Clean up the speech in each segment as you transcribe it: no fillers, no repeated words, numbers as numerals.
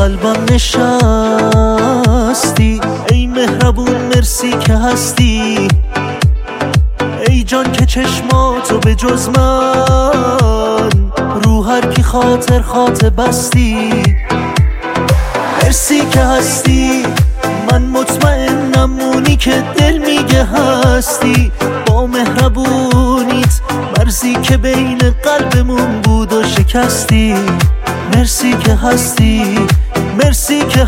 قلبم نشستی. ای مهربون مرسی که هستی، ای جان که چشماتو به جز من رو هر کی خاطر بستی. مرسی که هستی، من مطمئنم اونی که دل میگه هستی. با مهربونیت مرزی که بین قلبمون بود و شکستی. مرسی که هستی، مرسی که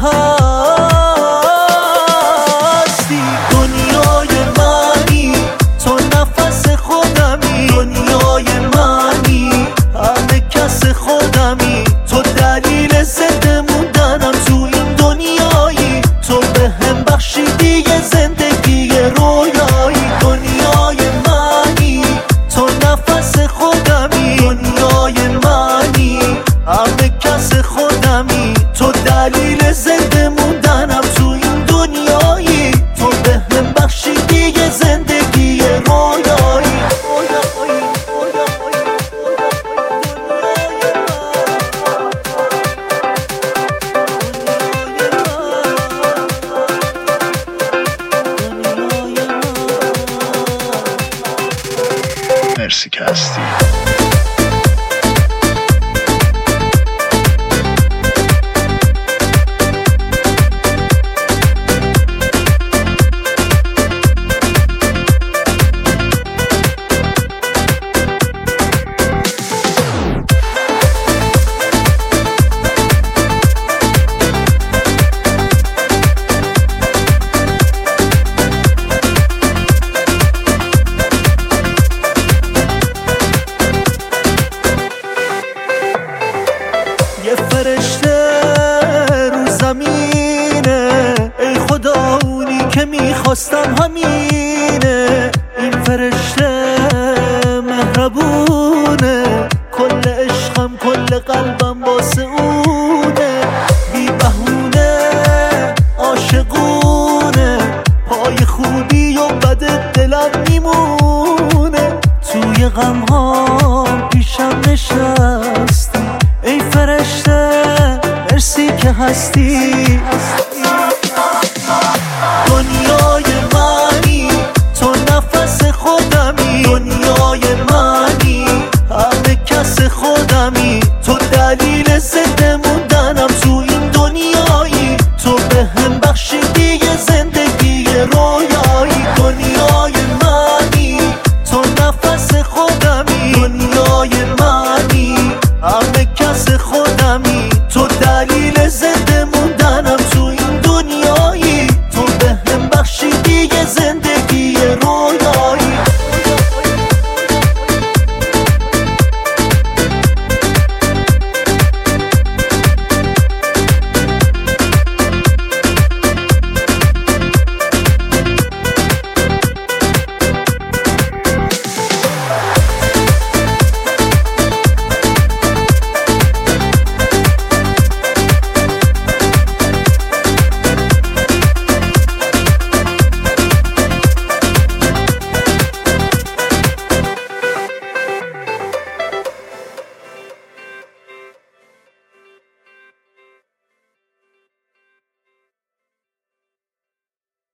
هستی. دنیای منی تو، نفس خودمی. دنیای منی همه کس خودمی. تو دلیل زنده موندنم تو این دنیایی. تو به هم بخشیدی یه زندگی رویایی. دنیای منی تو، نفس خودمی. دنیای منی همه کس خودمی. تو دلیل زنده موندنم تو این دنیایی. تو به هم بخشیدی یه زندگی رویایی. مرسی که هستی. یه فرشته رو زمینه، ای خدا اونی که میخواستم همینه. این فرشته مهربونه، کل عشقم کل قلبم